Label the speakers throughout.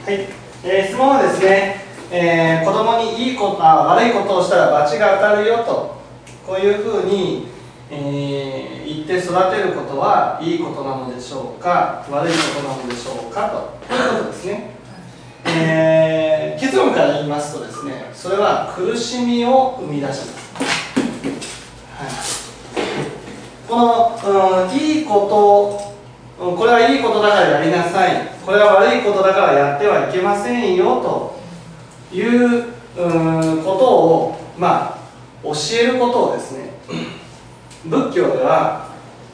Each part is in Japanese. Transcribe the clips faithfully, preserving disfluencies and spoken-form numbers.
Speaker 1: はい、えー、質問はですね、えー、子供にいいことあ悪いことをしたら罰が当たるよと、こういうふうに、えー、言って育てることはいいことなのでしょうか、悪いことなのでしょうかと、こういうことですね。えー、結論から言いますとですね、それは苦しみを生み出します。はい、この、うん、いいことこれはいいことだからやりなさい、これは悪いことだからやってはいけませんよということを、まあ、教えることをですね、仏教では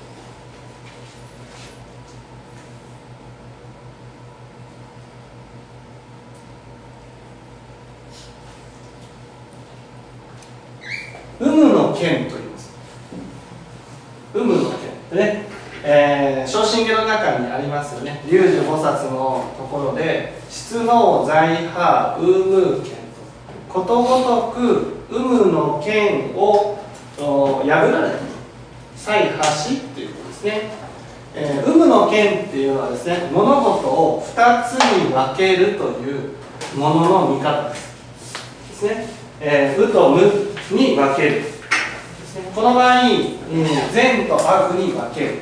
Speaker 1: 有無の見と言います。有無の見ね、えー、正真下の中にありますよね。龍樹菩薩のところで質の在派有無見と、ことごとく有無の見を破られた才橋っていうことですね。えー、有無の見っていうのはですね、物事をふたつに分けるというものの見方です。ですね。えー、有と無に分けるですね。この場合、えー、善と悪に分ける。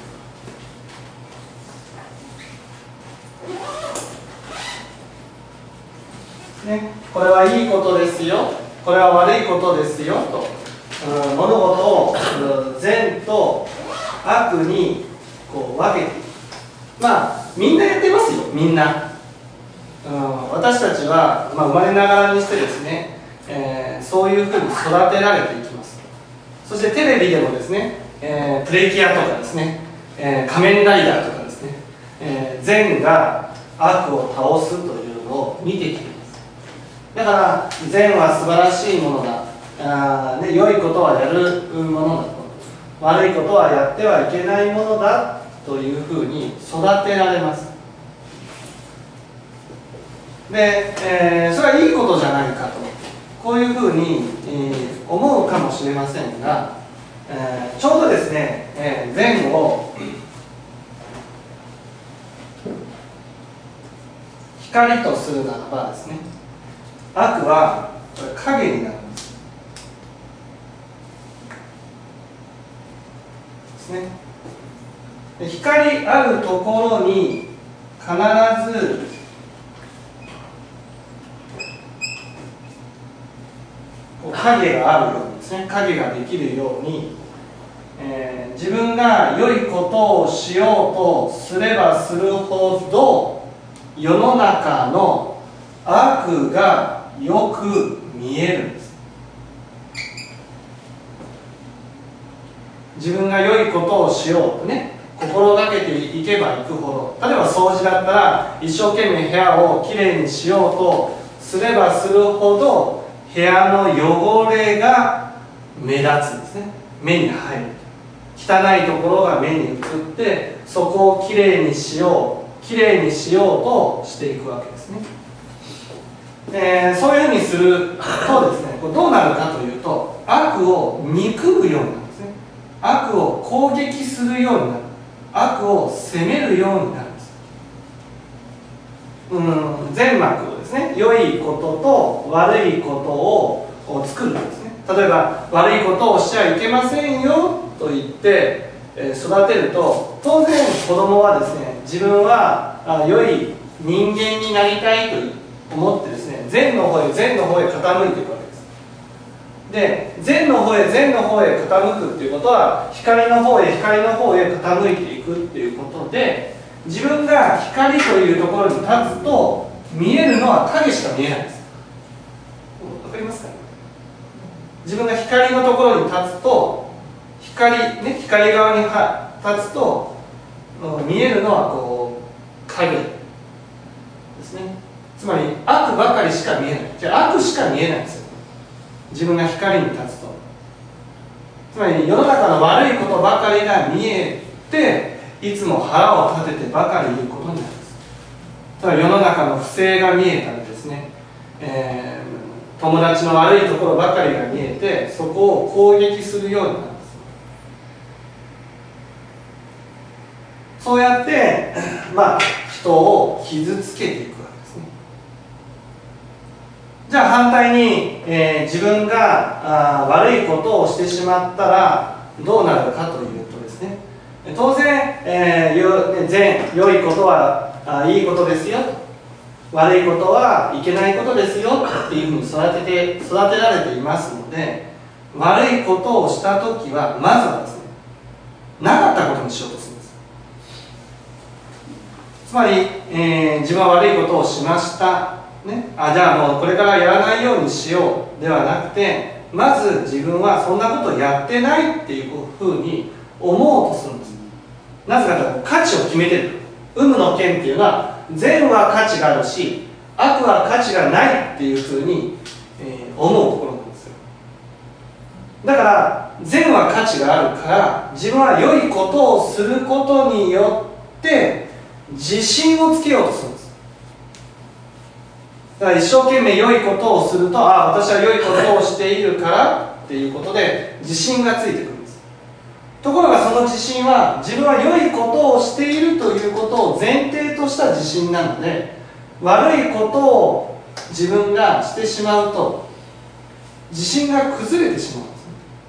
Speaker 1: ね、これはいいことですよ、これは悪いことですよと、うん、物事を善と悪にこう分けていく。まあみんなやってますよ、みんな、うん、私たちは、まあ、生まれながらにしてですね、えー、そういうふうに育てられていきます。そしてテレビでもですね、えー、プレイキャーとかですね、えー、仮面ライダーとかですね、えー、善が悪を倒すというのを見てきています。だから善は素晴らしいものだ、あ、ね、良いことはやるものだと、悪いことはやってはいけないものだというふうに育てられます。で、えー、それはいいことじゃないかと、こういうふうに、えー、思うかもしれませんが、えー、ちょうどですね、えー、善を光とするならばですね、悪はこれ影になるんですですね。で、光あるところに必ず影があるようにですね、影ができるように、えー、自分が良いことをしようとすればするほど世の中の悪がよく見えるんです。自分が良いことをしようとね、心がけていけばいくほど、例えば掃除だったら一生懸命部屋をきれいにしようとすればするほど部屋の汚れが目立つんですね。目に入る、汚いところが目に映って、そこをきれいにしようきれいにしようとしていくわけですね。えー、そういうふうにするとですね、これどうなるかというと、悪を憎むようになるんですね。悪を攻撃するようになる、悪を責めるようになるんです。うん、善悪をですね、良いことと悪いことを作るんですね。例えば悪いことをしちゃいけませんよと言って、えー、育てると、当然子供はですね、自分はあ良い人間になりたいと思ってですね、善の方へ善の方へ傾いていくわけです。で、善の方へ善の方へ傾くっていうことは、光の方へ光の方へ傾いていくっていうことで、自分が光というところに立つと見えるのは影しか見えないんです。わかりますかね。自分が光のところに立つと光、ね、光側に立つと見えるのはこう影ですね。つまり悪ばかりしか見えない。じゃあ悪しか見えないんですよ、自分が光に立つと。つまり世の中の悪いことばかりが見えて、いつも腹を立ててばかりいることになります。つまり世の中の不正が見えたりですね、えー、友達の悪いところばかりが見えて、そこを攻撃するようになるんです。そうやって、まあ、人を傷つけていくわけですね。じゃあ反対に、えー、自分があ悪いことをしてしまったらどうなるかというとですね、当然、えー、よ善良いことはあいいことですよ、悪いことはいけないことですよっていうふうに育てて育てられていますので、悪いことをしたときはまずはですね、なかったことにしようとするんです。つまり、えー、自分は悪いことをしました、ね、あじゃあもうこれからやらないようにしようではなくて、まず自分はそんなことをやってないっていうふうに思おうとするんです。なぜかというと価値を決めてる。有無の権っていうのは善は価値があるし悪は価値がないっていうふうに、えー、思うところなんですよ。だから善は価値があるから自分は良いことをすることによって自信をつけようとするんです。だから一生懸命良いことをすると、あ私は良いことをしているからっていうことで自信がついてくるんです。ところがその自信は自分は良いことをしているということを前提とした自信なので、悪いことを自分がしてしまうと自信が崩れてしまうんですね。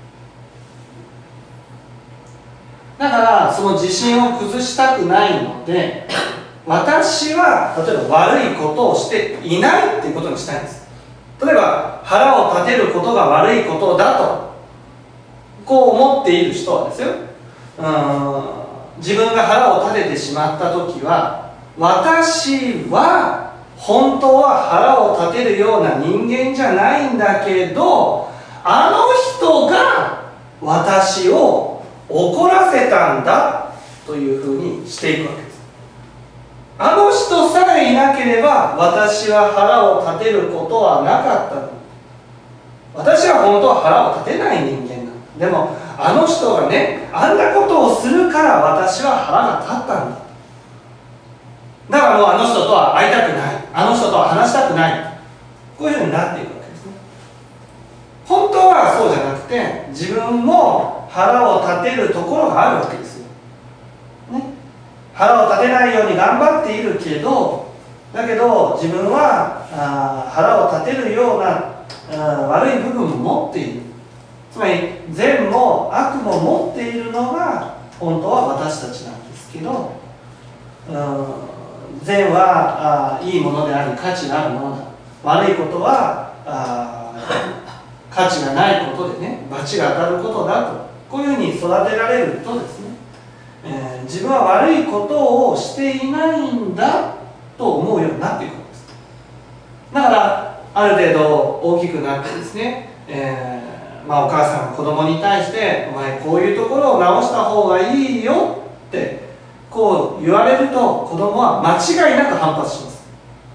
Speaker 1: だからその自信を崩したくないので、私は例えば悪いことをしていないっていうことにしたいんです。例えば腹を立てることが悪いことだとこう思っている人はですよ、うーん自分が腹を立ててしまった時は、私は本当は腹を立てるような人間じゃないんだけど、あの人が私を怒らせたんだというふうにしていくわけです。あの人さえいなければ私は腹を立てることはなかったの。私は本当は腹を立てない人間なんだ。でもあの人がね、あんなことをするから私は腹が立ったんだ。だからもうあの人とは会いたくない、あの人とは話したくない、こういうふうになっていくわけですね。本当はそうじゃなくて、自分も腹を立てるところがあるわけですよ、ね、腹を立てないように頑張っているけど、だけど自分はあ腹を立てるようなあ悪い部分も持っている。つまり善も悪も持っているのが本当は私たちなんですけど、うん善はあいいものであり価値があるものだ、悪いことはあ価値がないことでね、罰が当たることだと、こういうふうに育てられるとですね、えー、自分は悪いことをしていないんだと思うようになっていくんです。だからある程度大きくなってですね、えーまあ、お母さんが子供に対して「お前こういうところを直した方がいいよ」ってこう言われると、子供は間違いなく反発します。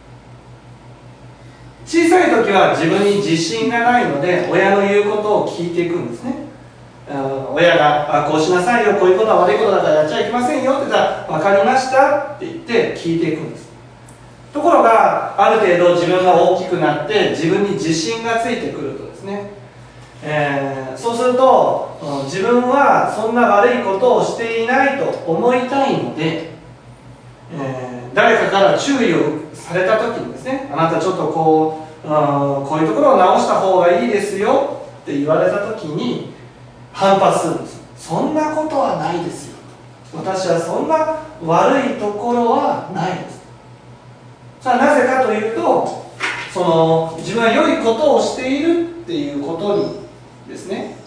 Speaker 1: 小さい時は自分に自信がないので親の言うことを聞いていくんですね。親が「こうしなさいよ、こういうことは悪いことだからやっちゃいけませんよ」って言ったら「分かりました」って言って聞いていくんです。ところがある程度自分が大きくなって自分に自信がついてくるとですね、えー、そうすると自分はそんな悪いことをしていないと思いたいので、えー、誰かから注意をされた時にですね、あなたちょっとこう、こういうところを直した方がいいですよって言われた時に反発するんです。そんなことはないですよ、私はそんな悪いところはないです。さあなぜかというと、その自分は良いことをしているっていうことにですね、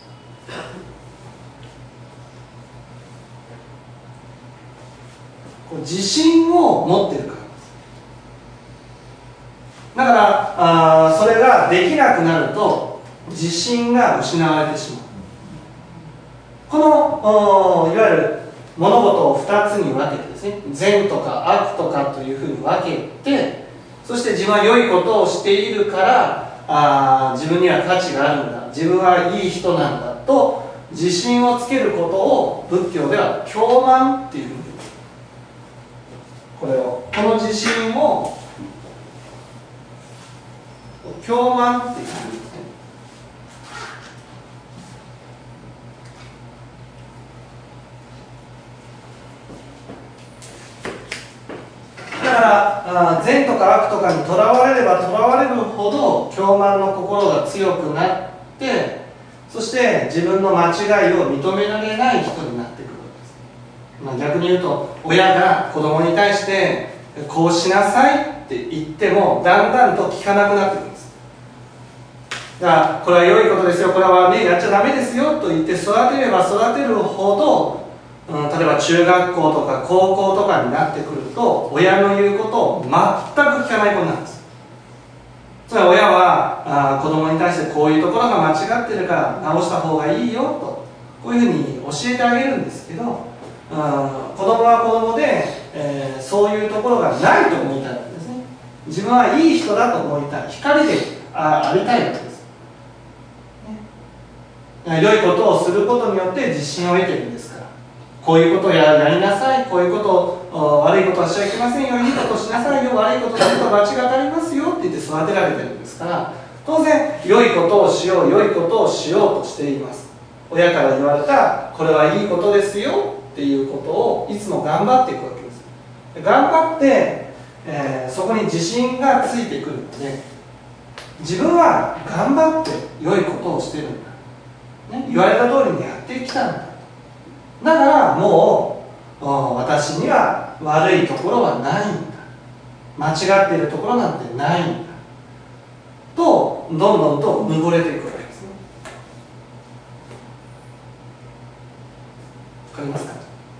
Speaker 1: 自信を持っているからです。だからあそれができなくなると自信が失われてしまう。このいわゆる物事をふたつに分けてですね、善とか悪とかというふうに分けて、そして自分は良いことをしているからあ自分には価値があるんだ、自分はいい人なんだと自信をつけることを仏教では狂慢っていうふうに、これをこの自信を狂慢っていうふうにですね、だからから善とか悪とかにとらわれればとらわれるほど傲慢の心が強くなって、そして自分の間違いを認められない人になってくるわけです。まあ、逆に言うと、親が子供に対してこうしなさいって言ってもだんだんと聞かなくなってくるんです。だからこれは良いことですよ、これはねやっちゃダメですよと言って育てれば育てるほど、うん、例えば中学校とか高校とかになってくると親の言うことを全く聞かない子になるんです。つまり親はあ子供に対してこういうところが間違ってるから直した方がいいよと、こういうふうに教えてあげるんですけど、うん、子供は子供で、えー、そういうところがないと思いたいわけですね。自分はいい人だと思いたい、光で あ, ありたいわけです、ね、良いことをすることによって自信を得ているんですから、こういうことを や, やりなさい、こういうことを悪いことはしちゃいけませんよ、いいことをしなさいよ、悪いことをすると罰が当たりますよって言って育てられてるんですから、当然良いことをしよう良いことをしようとしています。親から言われたこれはいいことですよっていうことをいつも頑張っていくわけです。頑張って、えー、そこに自信がついてくるので、自分は頑張って良いことをしてるんだ、ね、言われた通りにやってきたんだ、だからもう私には悪いところはないんだ、間違っているところなんてないんだと、どんどんとうぬぼれていくわけですね。わかりますか？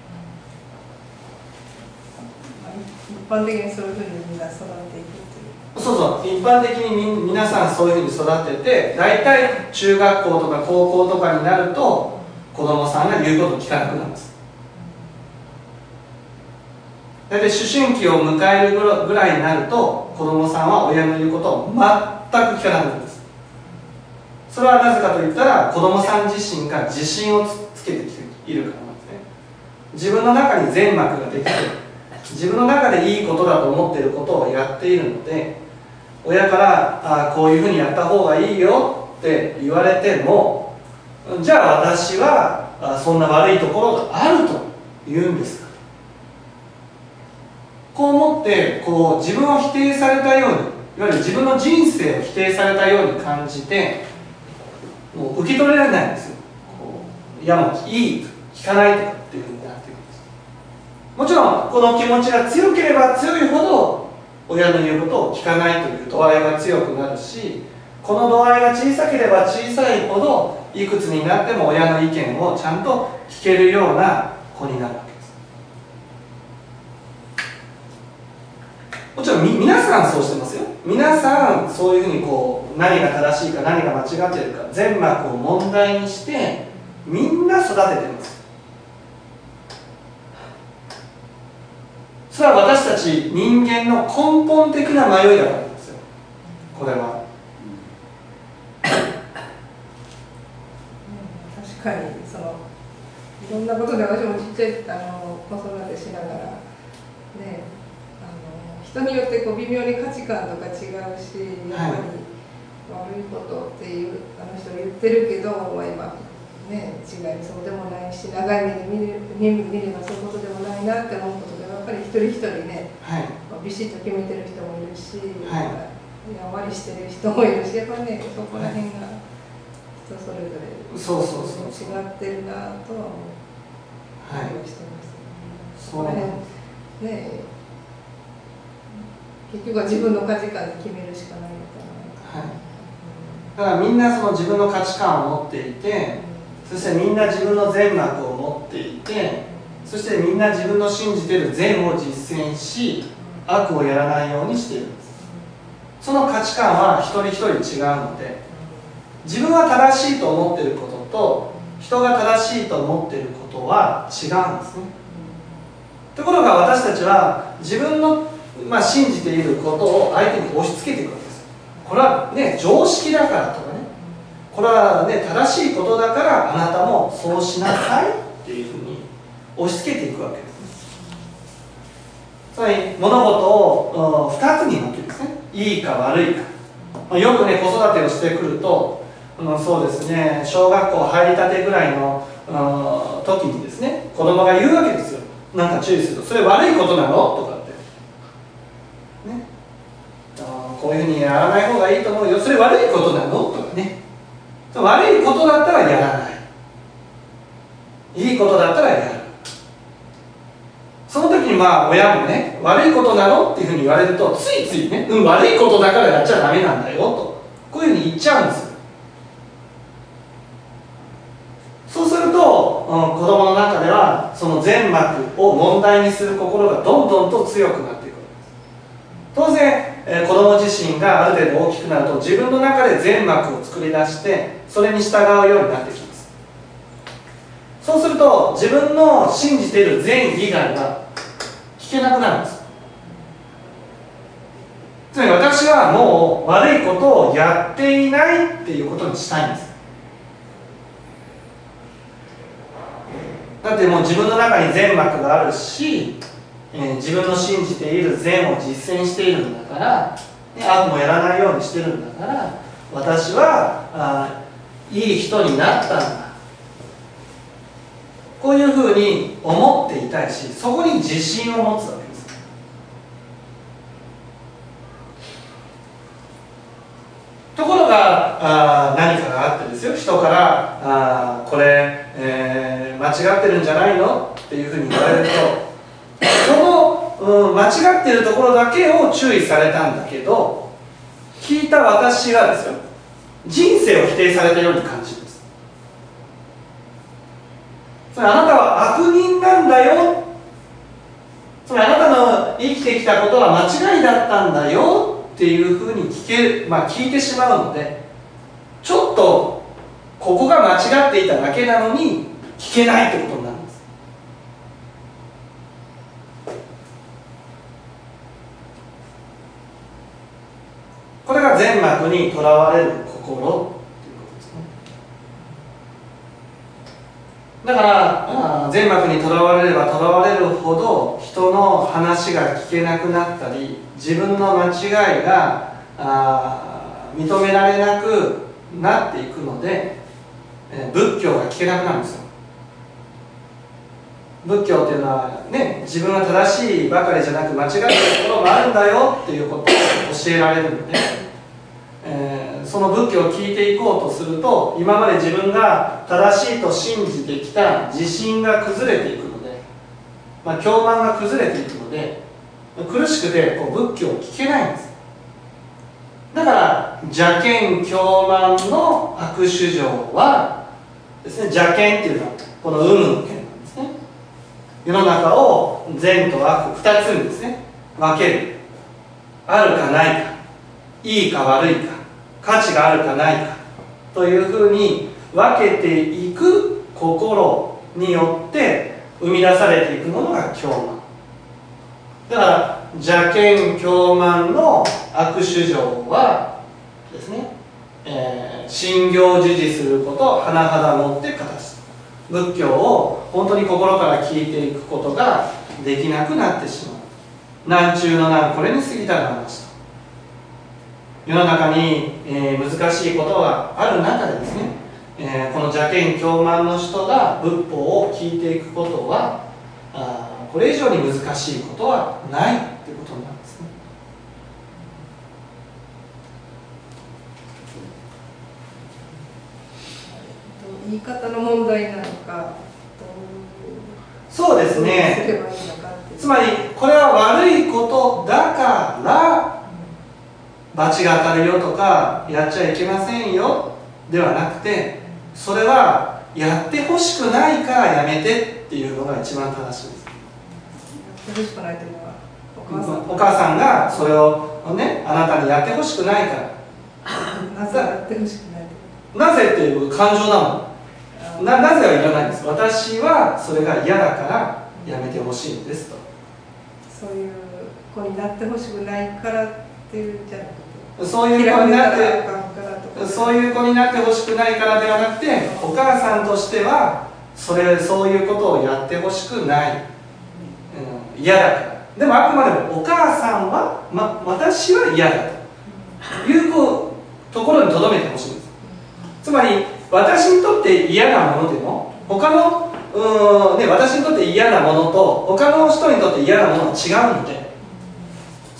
Speaker 2: 一般的にそういうふうにみんな育てていくという。
Speaker 1: そうそう、一般的にみ皆さんそういうふうに育てて、大体中学校とか高校とかになると子供さんが言うことを聞かなくなるんです。大体思春期を迎えるぐらいになると子供さんは親の言うことを全く聞かなくなるんです。それはなぜかといったら、子供さん自身が自信を つ, つけてきているからなんですね。自分の中に善悪ができて、自分の中でいいことだと思っていることをやっているので、親からあこういうふうにやった方がいいよって言われても、じゃあ私はあそんな悪いところがあると言うんですか。こう思ってこう自分を否定されたように、いわゆる自分の人生を否定されたように感じて、もう受け取れられないんですよ。こういやもういい、聞かないとかっていうふうになっているんです。もちろんこの気持ちが強ければ強いほど親の言うことを聞かないという度合いが強くなるし、この度合いが小さければ小さいほどいくつになっても親の意見をちゃんと聞けるような子になるわけです。もちろんみ皆さんそうしてますよ。皆さんそういうふうにこう何が正しいか何が間違っているか善悪を問題にしてみんな育てています。それは私たち人間の根本的な迷いだからなんですよ、これは。
Speaker 2: 確かにそのいろんなことで、私もちっちゃいあの子育てしながらね、人によってこう微妙に価値観とか違うし、やっぱり悪いことっていうあの人は言ってるけど、まあ、今ね違いそうでもないし、長い目で見れ見ればそういうことでもないなって思うことで、やっぱり一人一人ね、はい、ビシッと決めてる人もいるし、はい、やんわりしてる人もいるし、やっぱりねそこら辺が人それぞれ
Speaker 1: そうそうそう
Speaker 2: 違ってるなとは思う。はい、してます。そこら辺ね。結局は自分の価値観で決めるしかないのかな、はい、
Speaker 1: だからみんなその自分の価値観を持っていて、そしてみんな自分の善悪を持っていて、そしてみんな自分の信じている善を実践し、悪をやらないようにしているんです。その価値観は一人一人違うので、自分は正しいと思っていることと人が正しいと思っていることは違うんですね。ところが私たちは自分のまあ、信じていることを相手に押し付けていくわけです。これはね常識だからとかね、これはね正しいことだからあなたもそうしなさいっていうふうに押し付けていくわけです。つまり物事をふたつに分けるんですね。いいか悪いか、まあ、よくね子育てをしてくると、うん、そうですね小学校入りたてぐらいの、うん、時にですね子供が言うわけですよ。なんか注意すると、それ悪いことなのとかってね、こういうふうにやらない方がいいと思うよ、それ悪いことなのとかね、悪いことだったらやらない、いいことだったらやる。その時にまあ親もね、悪いことなのっていうふうに言われると、ついついね、うん、悪いことだからやっちゃダメなんだよと、こういうふうに言っちゃうんですよ。そうすると、うん、子供の中ではその善悪を問題にする心がどんどんと強くなっていくわけです。当然、えー、子供自身がある程度大きくなると、自分の中で善悪を作り出してそれに従うようになってきます。そうすると自分の信じている善以外は聞けなくなるんです。つまり私はもう悪いことをやっていないっていうことにしたいんです。だってもう自分の中に善悪があるし、えー、自分の信じている善を実践しているんだから、ね、悪もやらないようにしてるんだから、私はあいい人になったんだ、こういうふうに思っていたいし、そこに自信を持つわけです。ところがあ何かがあってですよ、人からあこれ、えー、間違ってるんじゃないのっていうふうに言われると、その、うん、間違ってるところだけを注意されたんだけど、聞いた私はですよ、人生を否定されたように感じるんです。それあなたは悪人なんだよ、それあなたの生きてきたことは間違いだったんだよっていうふうに聞け、まあ、聞いてしまうので、ちょっとここが間違っていただけなのに聞けないってことになるんです。これが善悪にとらわれる心っていうことですね。だから善悪にとらわれればとらわれるほど人の話が聞けなくなったり、自分の間違いがあ認められなくなっていくので、え仏教が聞けなくなるんですよ。仏教っていうのはね、自分は正しいばかりじゃなく間違っているところもあるんだよっていうことを教えられるので、えー、その仏教を聞いていこうとすると、今まで自分が正しいと信じてきた自信が崩れていくので、まあ、教満が崩れていくので、苦しくてこう仏教を聞けないんです。だから邪見教満の悪主情はですね、邪見っていうのはこの有無の見なんですね。世の中を善と悪ふたつにですね分ける。あるかないか、いいか悪いか、価値があるかないかというふうに分けていく心によって生み出されていくものが教満だから、邪見教満の悪主情はですね、えー、信行授事することを甚だもって形す。仏教を本当に心から聞いていくことができなくなってしまう。難中の難、これに過ぎたる話と。世の中に、えー、難しいことがある中でですね、えー、この邪見教満の人が仏法を聞いていくことはあこれ以上に難しいことはないということなんですね。
Speaker 2: 言い方の問題なのか、
Speaker 1: そうですね。つまりこれは悪いことだから罰が当たるよとかやっちゃいけませんよではなくて、それはやってほしくないからやめてっていうのが一番正しいです。
Speaker 2: やってほしくないというのはお母さん、
Speaker 1: お母さんがそれをね、あなたにやってほしくないから
Speaker 2: なぜやってほしくないと
Speaker 1: なぜっていう感情なのな, なぜはいらないんです。私はそれが嫌だからやめてほしいんですと。
Speaker 2: そういう子になってほしくないからっていうんじゃなくて、
Speaker 1: そういう子になってそういう子になってほしくないからではなくて、お母さんとしてはそれそういうことをやってほしくない、うん、嫌だから。でもあくまでもお母さんは、ま、私は嫌だというところにとどめてほしいんです。つまり私にとって嫌なものでも他のうーん、ね、私にとって嫌なものと他の人にとって嫌なものは違うので、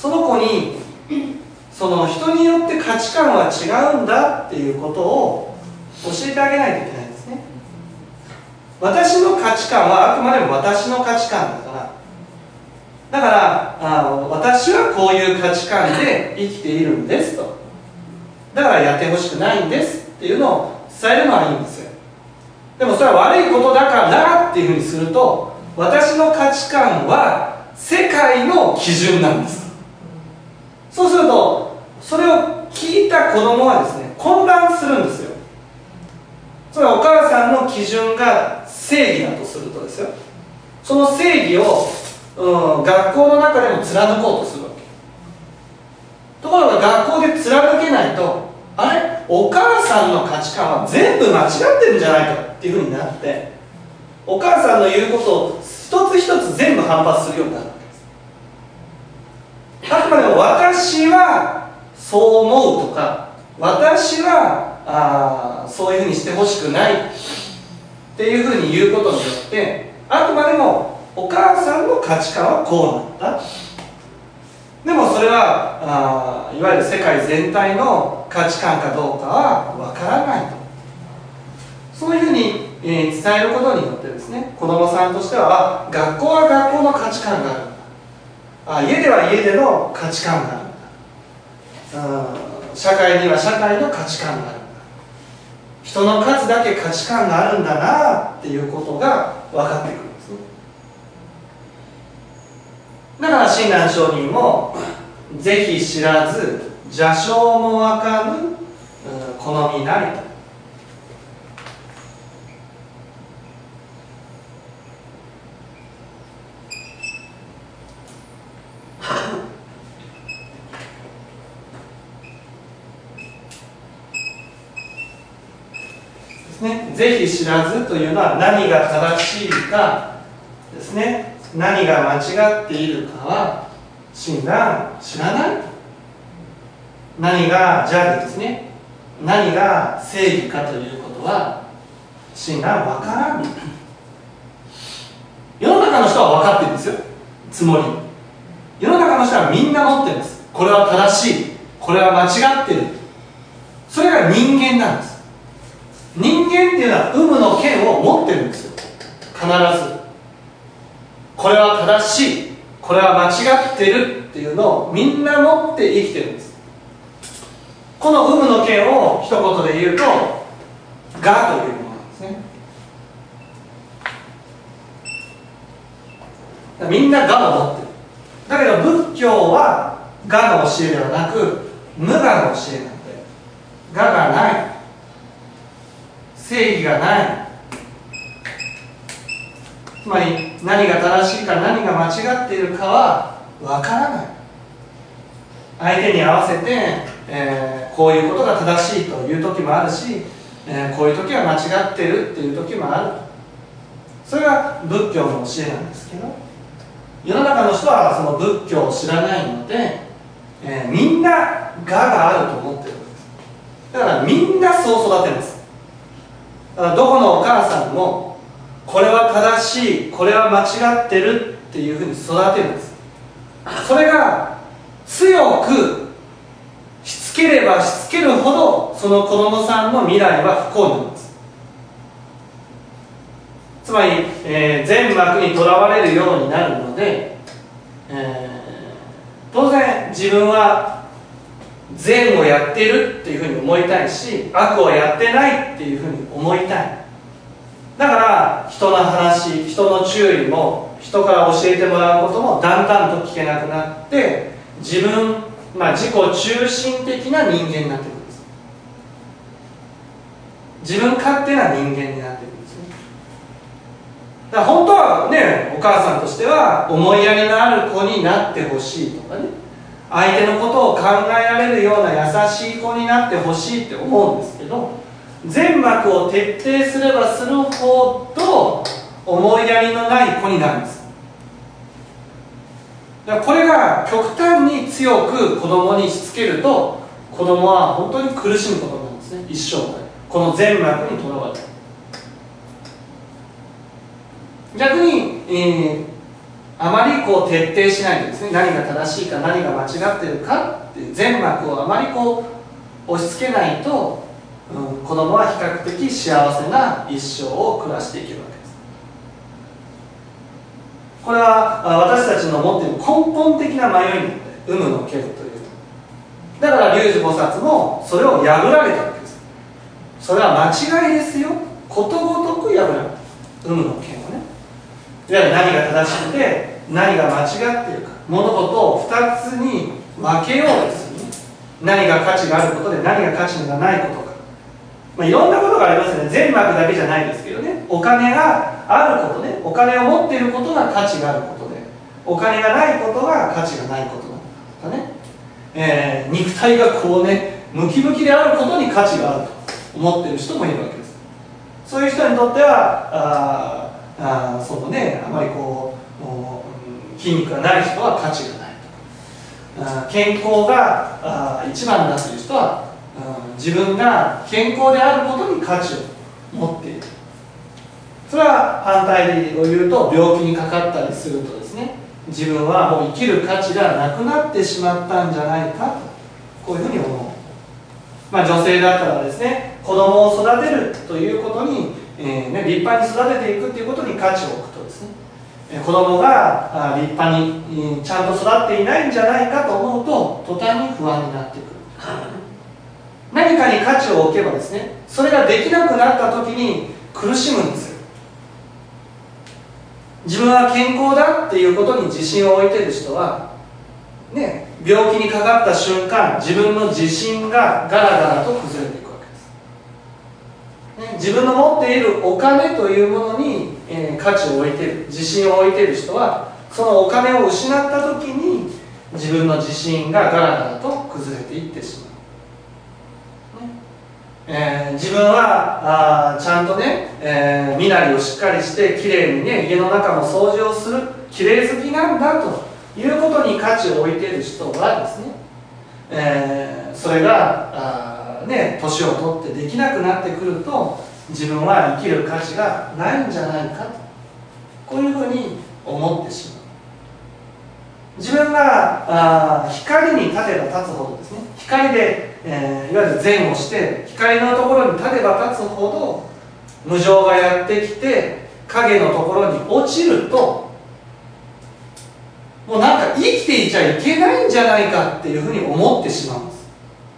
Speaker 1: その子にその人によって価値観は違うんだっていうことを教えてあげないといけないんですね。私の価値観はあくまでも私の価値観だからだからあ私はこういう価値観で生きているんですと、だからやってほしくないんですっていうのを伝えるのはいいんですよ。でもそれは悪いことだからっていうふうにすると、私の価値観は世界の基準なんです。そうするとそれを聞いた子供はですね、混乱するんですよ。それはお母さんの基準が正義だとするとですよ、その正義を、うん、学校の中でも貫こうとするわけ。ところが学校で貫けないと、あれお母さんの価値観は全部間違ってるんじゃないかっていうふうになって、お母さんの言うことを一つ一つ全部反発するようになるわけです。あくまでも私はそう思うとか、私はあそういうふうにしてほしくないっていうふうに言うことによって、あくまでもお母さんの価値観はこうなった。でもそれはあいわゆる世界全体の価値観かどうかはわからないと、そういうふうに、えー、伝えることによってですね、子どもさんとしては、学校は学校の価値観があるんだ、あ家では家での価値観があるんだ、うん、社会には社会の価値観があるんだ、人の数だけ価値観があるんだなっていうことが分かってくるんですね。だから親鸞上人も是非知らず邪性もわかぬ、うん、好みなりと。ぜひ知らずというのは何が正しいかですね、何が間違っているかは親鸞知らない。何が邪義ですね、何が正義かということは親鸞分からん。世の中の人は分かってるんですよ、つもり。世の中の人はみんな持ってるんです。これは正しい、これは間違ってる。それが人間なんです。人間っていうのは有無の権を持ってるんですよ、必ず。これは正しい、これは間違ってるっていうのをみんな持って生きてるんです。この有無の権を一言で言うと我というものなんですね。みんな我を持ってる。だけど仏教は我の教えではなく無我の教えなんで、我がない、正義がない。つまり何が正しいか何が間違っているかはわからない。相手に合わせて、えー、こういうことが正しいという時もあるし、えー、こういう時は間違ってるっていう時もある。それが仏教の教えなんですけど、世の中の人はその仏教を知らないので、えー、みんな我があると思ってるんです。だからみんなそう育てます。だからどこのお母さんもこれは正しい、これは間違ってるっていうふうに育てるんです。それが強くしつければしつけるほどその子供さんの未来は不幸になります。つまり、えー、全幕にとらわれるようになるので、えー、当然自分は善をやっているっていうふうに思いたいし、悪をやってないっていうふうに思いたい。だから人の話、人の注意も人から教えてもらうこともだんだんと聞けなくなって、自分、まあ、自己中心的な人間になってくるんです。自分勝手な人間になってくるんですね。だから本当はね、お母さんとしては思いやりのある子になってほしいとかね、相手のことを考えられるような優しい子になってほしいって思うんですけど、善悪を徹底すればするほど思いやりのない子になるんです。だからこれが極端に強く子供にしつけると、子供は本当に苦しむことなんですね、一生涯。この善悪にとらわれる。逆に、えー、 あまりこう徹底しないでですね、何が正しいか何が間違ってるかっていう全幕をあまりこう押し付けないと、うん、子供は比較的幸せな一生を暮らしていけるわけです。これは私たちの持っている根本的な迷いなので、有無の剣という。だから龍樹菩薩もそれを破られたわけです。それは間違いですよ、ことごとく破られた、有無の剣をね。いわゆる何が正しくて何が間違っているか、物事をふたつに分けようとする、ね、何が価値があることで何が価値がないことか、まあ、いろんなことがありますよね。全幕だけじゃないですけどね、お金があることね、お金を持っていることが価値があることで、お金がないことが価値がないことなんだとかね、えー、肉体がこうねムキムキであることに価値があると思っている人もいるわけです。そういう人にとってはああそのね、あまりこう筋肉がない人は価値がないとか、あ健康があ一番だという人は自分が健康であることに価値を持っている。それは反対を言うと、病気にかかったりするとですね、自分はもう生きる価値がなくなってしまったんじゃないかと、こういうふうに思う。まあ、女性だったらですね、子供を育てるということに、えーね、立派に育てていくということに価値を置くとですね、えー、子供が立派に、えー、ちゃんと育っていないんじゃないかと思うと途端に不安になってくる。何かに価値を置けばですね、それができなくなった時に苦しむんですよ。自分は健康だっていうことに自信を置いている人は、ね、病気にかかった瞬間、自分の自信がガラガラと崩れていくわけです、ね、自分の持っているお金というものに、えー、価値を置いている、自信を置いている人は、そのお金を失った時に自分の自信がガラガラと崩れていってしまう。えー、自分はあちゃんとね、えー、身なりをしっかりしてきれいにね、家の中の掃除をする、きれい好きなんだということに価値を置いている人はですね、えー、それがあ、ね、年を取ってできなくなってくると、自分は生きる価値がないんじゃないかと、こういうふうに思ってしまう。自分があ光に立てば立つほどですね、光で、えー、いわゆる善をして光のところに立てば立つほど、無常がやってきて影のところに落ちると、もうなんか生きていちゃいけないんじゃないかっていうふうに思ってしまうんです。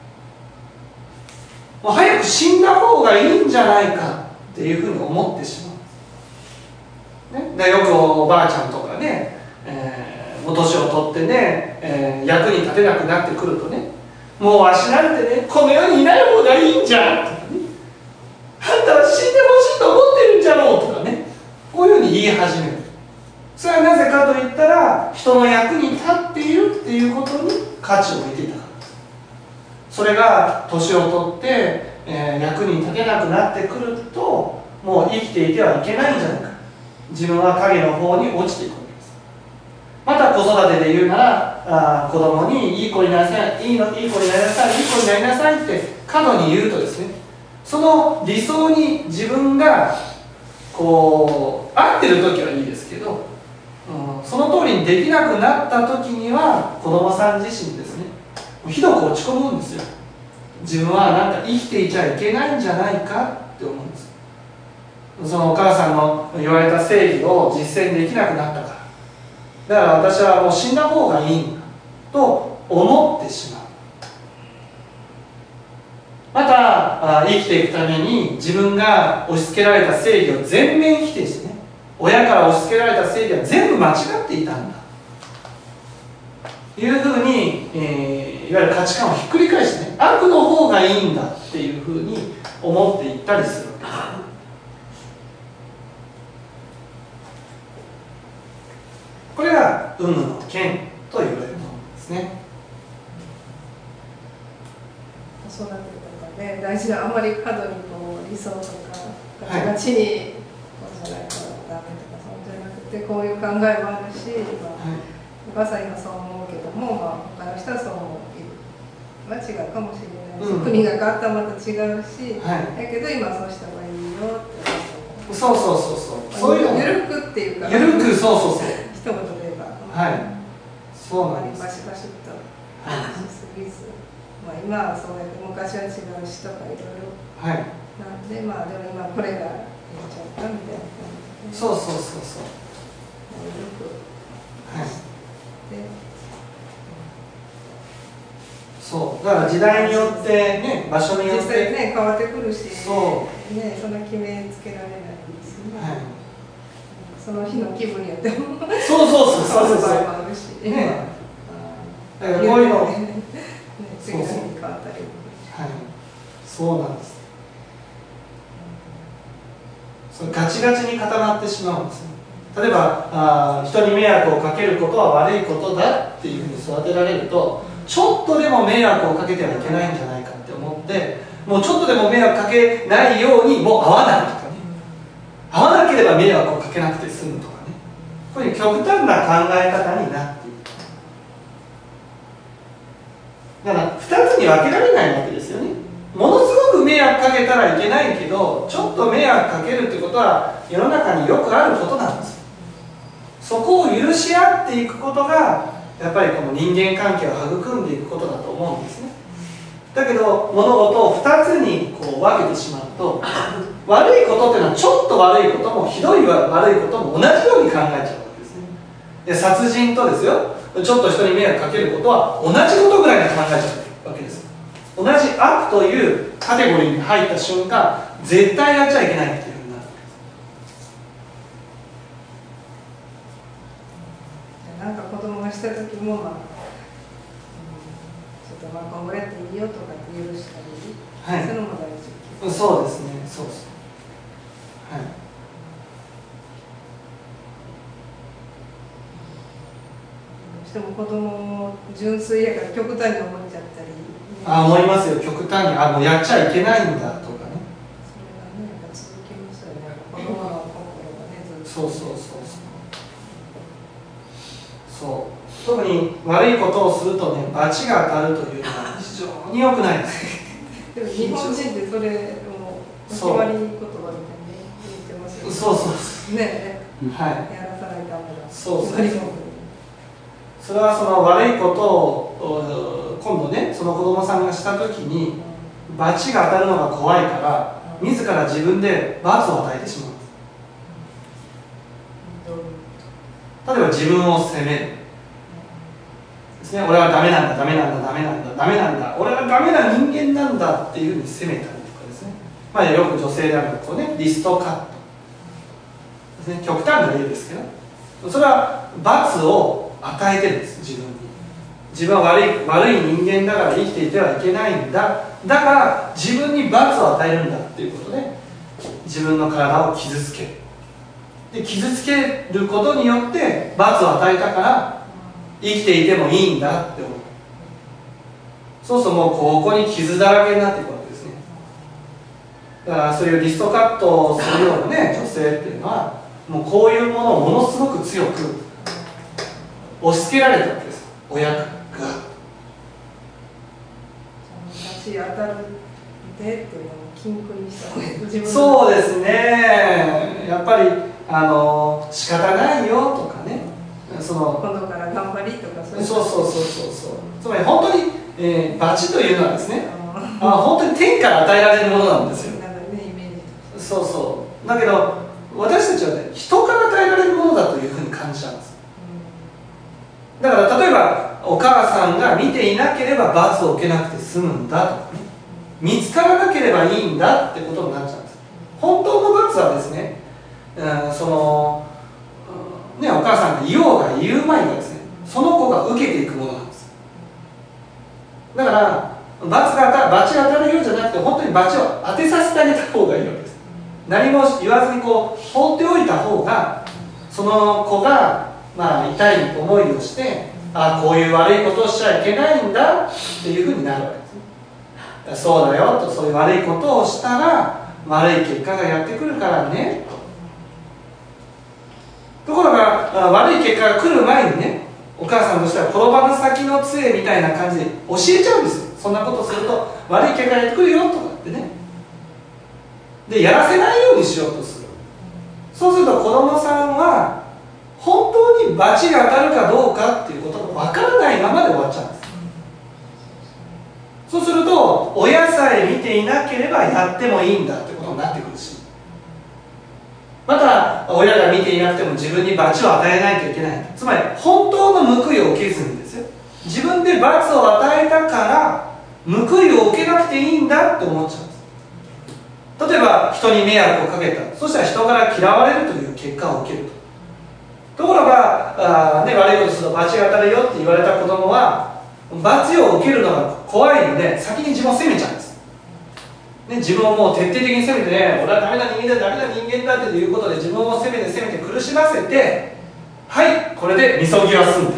Speaker 1: もう早く死んだ方がいいんじゃないかっていうふうに思ってしまうんです、ね、でよくおばあちゃんとかね、えーお年を取ってね、えー、役に立てなくなってくるとね、もうわしなんてね、この世にいない方がいいんじゃんとかね、あんたは死んでほしいと思ってるんじゃろうとかね、こういうふうに言い始める。それはなぜかといったら、人の役に立っているっていうことに価値を置いていたからです。それが年を取って、えー、役に立てなくなってくると、もう生きていてはいけないんじゃないか、自分は影の方に落ちていく。また子育てで言うなら、あ子供にいい子になりなさい、いいの、いい子になりなさい、いい子になりなさいって過度に言うとですね、その理想に自分がこう合ってる時はいいですけど、うん、その通りにできなくなった時には子供さん自身ですね、ひどく落ち込むんですよ。自分はなんか生きていちゃいけないんじゃないかって思うんです。そのお母さんの言われた正義を実践できなくなったから、だから私はもう死んだ方がいいんだと思ってしまう。また生きていくために自分が押し付けられた正義を全面否定してね、親から押し付けられた正義は全部間違っていたんだというふうに、えー、いわゆる価値観をひっくり返してね、悪の方がいいんだっていうふうに思っていったりするわけです。これが有無の剣と言われるものですね。
Speaker 2: 子育てとかね、大事な、あんまり過度にこう理想とかガチガチにこうじゃないとダメとか、そうじゃなくて、こういう考えもあるし、まあはい、お母さん今そう思うけども、まあ、他の人はそう思うは違うかもしれないし、うん、国が変わったらまた違うし、はい、だけど今そうした方がいいよって。
Speaker 1: そうそうそうそう。
Speaker 2: そういうゆるくっていうか。
Speaker 1: ゆるく、そうそうそう。
Speaker 2: 一言で言えば
Speaker 1: はい、そうなんです。
Speaker 2: バシバシっと
Speaker 1: はい
Speaker 2: しすぎず、まあ、今はそうやって昔は違うしとかいろいろ
Speaker 1: はい
Speaker 2: なんで、まあでも今これがいいんちゃうかみたいな感じで、
Speaker 1: そうそうそうそう。
Speaker 2: よく
Speaker 1: はい。
Speaker 2: で、
Speaker 1: そうだから時代によってね、場所によって
Speaker 2: 実際ね変わってくるし、
Speaker 1: そう
Speaker 2: ね、そんな決めつけられないですね。
Speaker 1: はい、
Speaker 2: その日の気分によっても
Speaker 1: そうそうそうそうそう
Speaker 2: 場合もあるし、
Speaker 1: ね、
Speaker 2: だ
Speaker 1: からこういうの、
Speaker 2: ね、次の日に変わったり、
Speaker 1: はい、そうなんです。それガチガチに固まってしまうんですね。例えばあ人に迷惑をかけることは悪いことだっていうふうに育てられると、ちょっとでも迷惑をかけてはいけないんじゃないかって思って、もうちょっとでも迷惑かけないようにもう会わないとかね、会わなければ迷惑をかけなくて済むとかね、こういう極端な考え方になっている。だからふたつに分けられないわけですよね。ものすごく迷惑かけたらいけないけど、ちょっと迷惑かけるってことは世の中によくあることなんですよ。そこを許し合っていくことがやっぱりこの人間関係を育んでいくことだと思うんですね。だけど物事をふたつにこう分けてしまうと、悪いことっていうのはちょっと悪いこともひどい悪いことも同じように考えちゃうわけですね。で殺人とですよ、ちょっと人に迷惑かけることは同じことぐらいに考えちゃうわけです。同じ悪というカテゴリーに入った瞬間、絶対やっちゃいけないっていうふうになる。
Speaker 2: なんか子供がした時も、まあ、ちょっとまあこんぐらいやっていいよとかって許したり、はい、そういうのも大事。
Speaker 1: そうですね、そうです。はい。
Speaker 2: どうしても子供純粋やから極端に思っちゃったり、
Speaker 1: あ、思いますよ。極端に、あ、もうやっちゃいけないんだとかね。
Speaker 2: それがね、やっぱ続きますよね。子供の心がね、ずっと。
Speaker 1: そうそうそうそう。そう。特に悪いことをするとね、罰が当たるというのは非常に良くないです。
Speaker 2: でも日本人ってそれを決まり言葉みたいに言ってますよね。
Speaker 1: そうそうそう。
Speaker 2: ねえ、
Speaker 1: はい。
Speaker 2: やらさないためだ。
Speaker 1: そうそう。それはその悪いことを今度ね、その子供さんがしたときに罰が当たるのが怖いから、自ら自分で罰を与えてしまうんです。例えば自分を責めるですね。俺はダメなんだ、ダメなんだ、ダメなんだ、ダメなんだ、俺はダメな人間なんだっていうふうに責めたりとかですね。まあよく女性であるとこうね、リストカットですね。極端な例ですけど、それは罰を与えてるんです。自分に自分は悪い、悪い人間だから生きていてはいけないんだ、だから自分に罰を与えるんだっていうことで自分の体を傷つける。で傷つけることによって罰を与えたから生きていてもいいんだって思う。そうするともうここに傷だらけになっていくわけですね。だからそういうリストカットをするようなね、女性っていうのはもうこういうものをものすごく強く押し付けられたわけです。親が
Speaker 2: 当たるでっていうのを禁句にした方がいい。自分
Speaker 1: そうですね。やっぱりあの仕方ないよとかね、その
Speaker 2: 今度から頑張りとかそういう
Speaker 1: そうそうそうそうそう。つまり本当に、えー、罰というのはですね、あ本当に天から与えられるものなんですよ。そうそう。だけど私たちはね、人から与えられるものだというふうに感じちゃうんです。だから例えばお母さんが見ていなければ罰を受けなくて済むんだとかね、見つからなければいいんだってことになっちゃうんです。本当の罰はですね、うん、その、うん、ね、お母さんが言おうが言うまいがですね、その子が受けていくものなんです。だから罰が当た罰が当たるようじゃなくて、本当に罰を当てさせてあげた方がいいわけです。何も言わずにこう放っておいた方が、その子がまあ痛い思いをして、ああこういう悪いことをしちゃいけないんだっていうふうになるわけですね。そうだよと、そういう悪いことをしたら悪い結果がやってくるからね。ところが悪い結果が来る前にね、お母さんとしては転ばぬ先の杖みたいな感じで教えちゃうんですよ。そんなことすると悪い結果がやってくるよとかってね。でやらせないようにしようとする。そうすると子供さんは本当に罰が当たるかどうかっていうことが分からないままで終わっちゃうんです。そうすると親さえ見ていなければやってもいいんだってことになってくるし、また親が見ていなくても自分に罰を与えないといけない。つまり本当の報いを受けずにですよ、自分で罰を与えたから報いを受けなくていいんだって思っちゃうんです。例えば人に迷惑をかけた、そしたら人から嫌われるという結果を受けると。ところがあ、ね、悪いことすると罰が当たるよって言われた子供は罰を受けるのが怖いので先に自分を責めちゃうんです、ね、自分をもう徹底的に責めてね、俺はダメな人間だダメな人間だっていうことで自分を責めて責めて苦しませて、はいこれでみそぎは済んだ、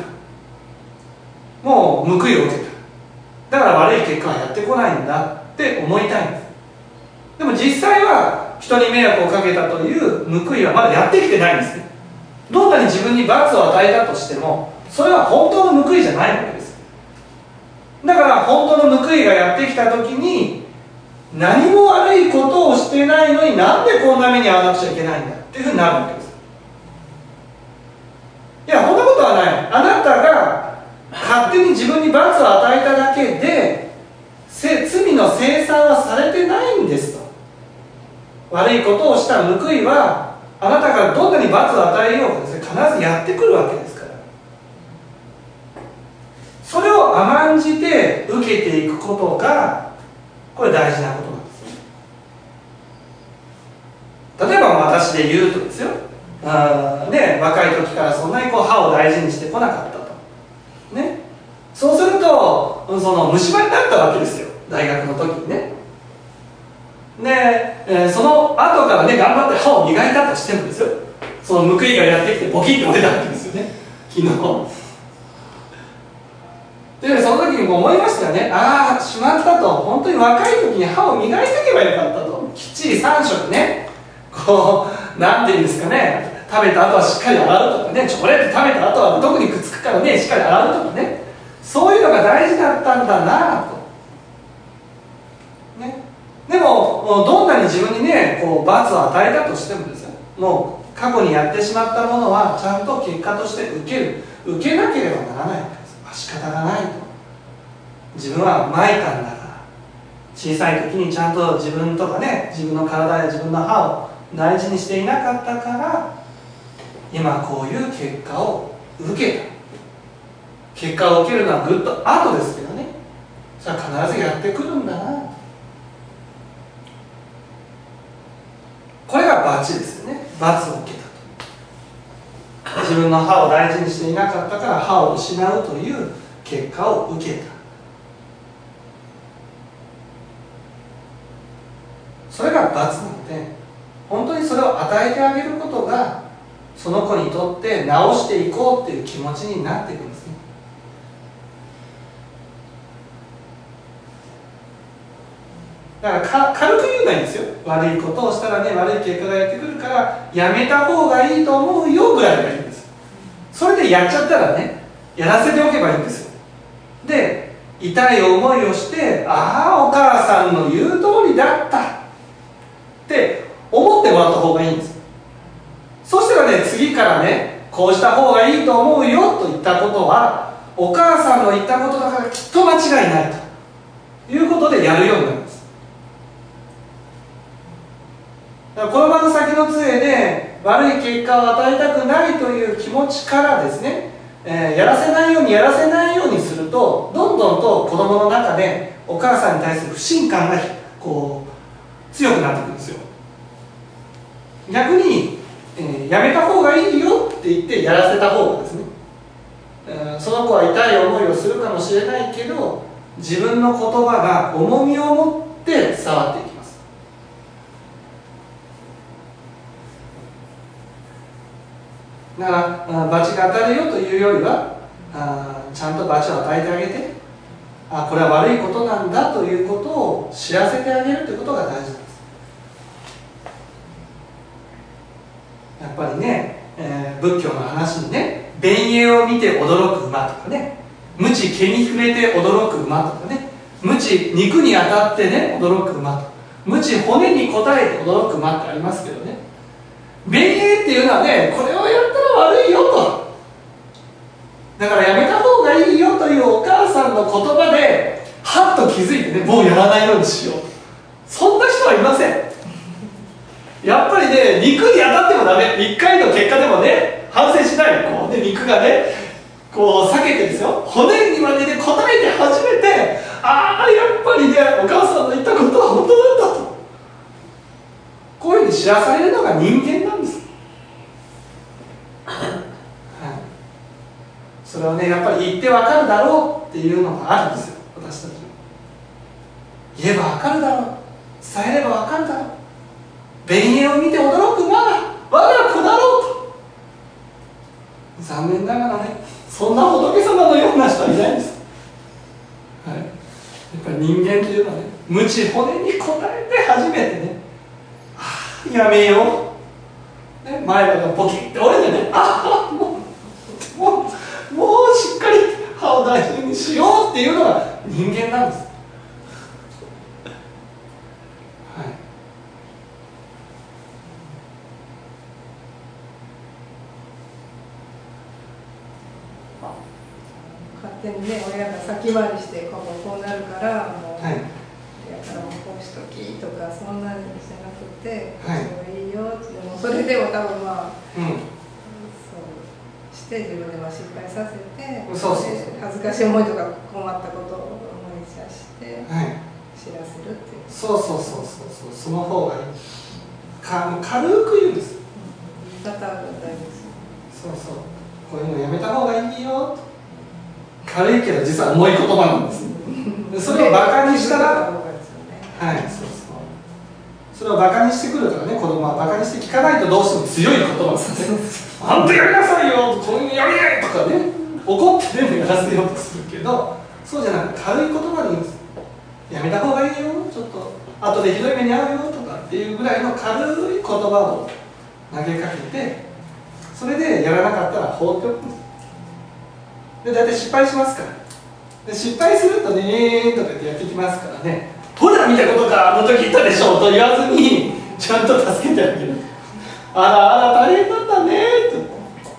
Speaker 1: もう報いを受けた、だから悪い結果はやってこないんだって思いたいんです。でも実際は人に迷惑をかけたという報いはまだやってきてないんですね。どんなに自分に罰を与えたとしてもそれは本当の報いじゃないわけです。だから本当の報いがやってきた時に何も悪いことをしてないのになんでこんな目に遭わなくちゃいけないんだっていうふうになるわけです。いや、そんなことはない。あなたが勝手に自分に罰を与えただけで罪の清算はされてないんですと。悪いことをした報いはあなたがどんなに罰を与えようかですね、必ずやってくるわけですから、それを甘んじて受けていくことがこれ大事なことなんですね。例えば私で言うとですよ、あ、ね、若い時からそんなにこう歯を大事にしてこなかったと、ね、そうするとその虫歯になったわけですよ、大学の時にね。で、えー、その後からね頑張って歯を磨いたとしてもですよ、その報いがやってきてボキッと折れたわけですよね、昨日で、その時にも思いましたよね。ああ、しまったと、本当に若い時に歯を磨いておけばよかったと、きっちりさん食ね、こうなんていうんですかね、食べた後はしっかり洗うとかね、チョコレート食べた後は特にくっつくからねしっかり洗うとかね、そういうのが大事だったんだなと、ね。でもどんなに自分にねこう罰を与えたとしてもですよ、もう過去にやってしまったものはちゃんと結果として受ける、受けなければならないわけです。まあ、仕方がないと、自分はまいたんだから、小さい時にちゃんと自分とかね、自分の体や自分の歯を大事にしていなかったから今こういう結果を受けた。結果を受けるのはぐっと後ですけどね、それは必ずやってくるんだな。これが罰ですよね。罰を受けたと。自分の歯を大事にしていなかったから歯を失うという結果を受けた。それが罰なので、本当にそれを与えてあげることがその子にとって直していこうっていう気持ちになっていくんですね。だからか軽く言うのはいいんですよ。悪いことをしたらね、悪い結果がやってくるからやめた方がいいと思うよぐらいがいいんです。それでやっちゃったらね、やらせておけばいいんですよ。で、痛い思いをして、ああお母さんの言う通りだったって思ってもらった方がいいんです。そしたらね、次からね、こうした方がいいと思うよと言ったことはお母さんの言ったことだからきっと間違いないということでやるようになるんです。だからこの場の先の杖で悪い結果を与えたくないという気持ちからですね、えー、やらせないようにやらせないようにすると、どんどんと子供の中でお母さんに対する不信感がこう強くなってくるんですよ。逆に、えー、やめた方がいいよって言ってやらせた方がですね、えー、その子は痛い思いをするかもしれないけど、自分の言葉が重みを持って伝わっていきます。だから罰が当たるよというよりは、あちゃんと罰を与えてあげて、あこれは悪いことなんだということを知らせてあげるということが大事なんです。やっぱりね、えー、仏教の話にね、弁栄を見て驚く馬とかね、無知毛に触れて驚く馬とかね、無知肉に当たってね驚く馬とか、無知骨に応えて驚く馬ってありますけどね、 弁営っていうのはね、これをやったら悪いよと、だからやめた方がいいよというお母さんの言葉ではっと気づいてね、もうやらないようにしよう、そんな人はいません。やっぱりね、肉に当たってもダメ、いっかいの結果でもね、反省しない、こうね、肉がねこう避けてですよ、骨にまでね応えて初めて、ああやっぱりねお母さんの言ったことは本当なんだと、こういうふうに知らされるのが人間なんです、はい、それはねやっぱり言ってわかるだろうっていうのがあるんですよ、私たちは。言えばわかるだろう、伝えればわかるだろう、弁営を見て驚く我が我が子だろうと。残念ながらね、そんな仏様のような人はいないんです、はい、やっぱり人間というのはね、無知骨に応えて初めてね、ああやめよう、ね、前歯がポキッて折れてね、ああもうもうもうしっかり歯を大事にしようっていうのが人間なんです、はい。
Speaker 2: 勝手にね、親が先回りしてこうこうなるからもう、はい、やからもうこうしときとかそんなにじゃなくて、はい、こういいよって、でもそれでも多分まあ、うん、そうして自分でも失敗させて、そうそうそう、恥ずかしい思いとか困ったことを思い出して、はい、知らせるっていう。そうそうそうそうそう、その方がいい。か軽く言うんです。言い方が大事です。そうそう、こういうのやめた方がいいよ。軽いけど実は重い言葉なんです。それをバカにしたら、はい、そうそう。それをバカにしてくるからね、子供はバカにして聞かないとどうしても強い言葉ですね。あんたやりなさいよ、こういうのやりなとかね、怒ってでもやらせようとするけど、そうじゃなくて軽い言葉で言うんです。やめた方がいいよ、ちょっと後でひどい目に遭うよとかっていうぐらいの軽い言葉を投げかけて、それでやらなかったら放っておくんです。で大体失敗しますから、で失敗するとねーとかってやってきますからね、ほら見たことか、あの時言ったでしょと言わずにちゃんと助けてあげる。あらあら大変だったねーと。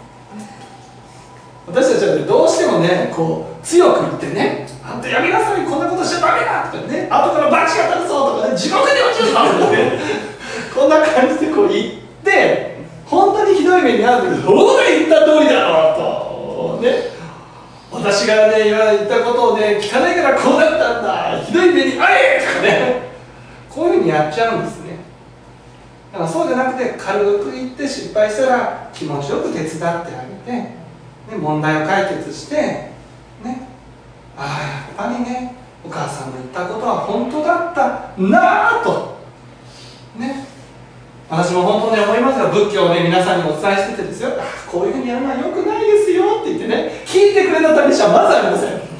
Speaker 2: 私たちは、ね、どうしてもねこう強く言ってね、あんたやめなさい、こんなことしちゃダメだとかね、後から罰が当たるぞとかね、地獄に落ちるぞとかねこんな感じでこう言って本当にひどい目に遭うんだけど、どうが言った通りだろうとね、私がね言ったことをね聞かないからこうなったんだ、ひどい目に遭えとかね、こういうふうにやっちゃうんですね。だからそうじゃなくて、軽く言って失敗したら気持ちよく手伝ってあげて、ね、問題を解決してね、ああやっぱりねお母さんの言ったことは本当だったなぁとね、私も本当に思いますが、仏教をね皆さんにお伝えしててですよ、こういうふうにやるのは良くないですよって言ってね、聞いてくれた試しはまずありません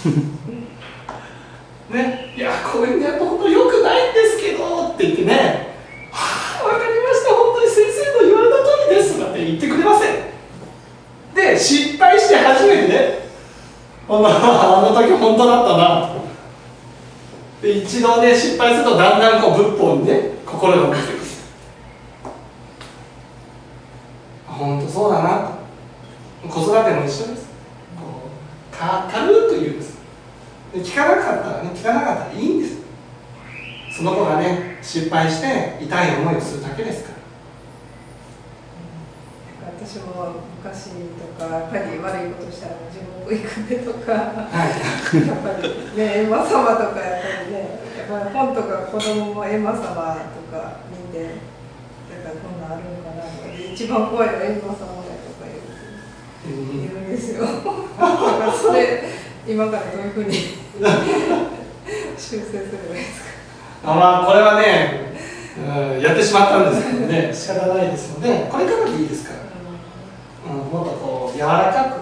Speaker 2: ね、いやこういうふうにやると本当に良くないんですけどって言ってね、はあ分かりました、本当に先生の言われた通りですなんて言ってくれません。で失敗して初めてね、あの時本当だったなと。で一度ね失敗するとだんだんこう仏法にね心が向いてくる。本当そうだなと。子育ても一緒です。こうか軽く言うんです。で聞かなかったらね、聞かなかったらいいんです。その子がね失敗して痛い思いをするだけですから。 私も昔とかやっぱり悪いことしたら地獄行くねとか、はい、やっぱりね、閻魔様とかやっぱりね、やっぱり本とか子供も閻魔様とか見て、だからこんなんあるのかなとか、一番怖いのは閻魔様だとか言う、言うんですよ。だからそれ今からどういうふうに修正すればいいですか。
Speaker 1: あ、まあこれはね、うん、やってしまったんですけどね、仕方ないですので、これからでいいですから。うん、もっとこう柔らかく、